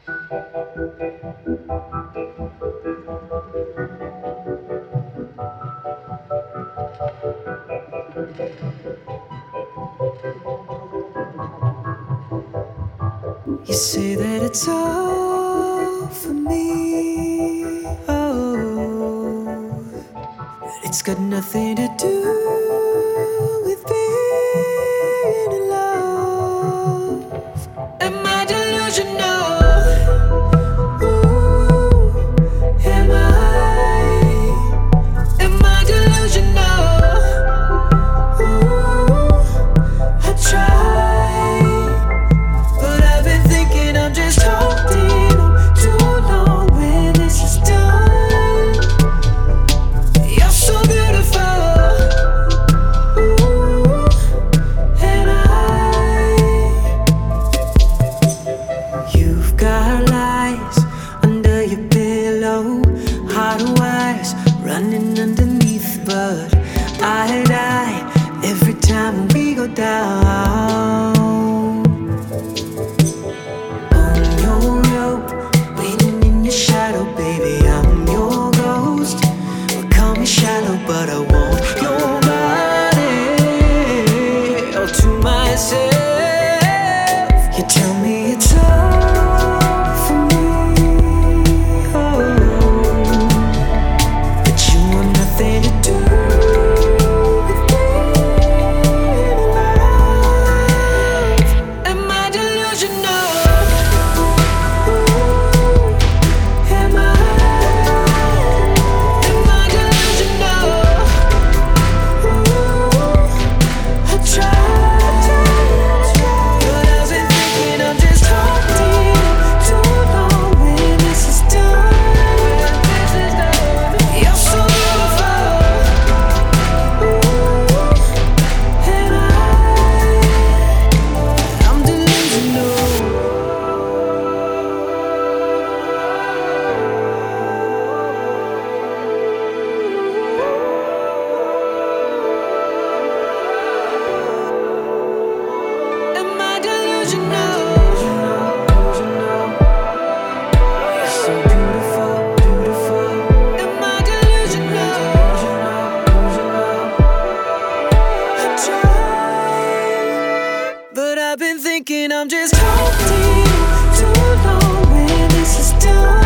You say that it's all for me, oh, but it's got nothing to do with being in love. Am I delusional? Ooh, am I delusional? Ooh, I try, but I've been thinking I'm just holding on too long when this is done. You're so beautiful, ooh, and you've got lies under your pillow, hard wires running underneath, but I die every time we go down. Baby, I'm your ghost. Well, call me shallow, but I want your body all to myself. You tell me it's all for me, oh, but you want nothing to do with being alive. Am I delusional? But I've been thinking I'm just holding too long when this is done.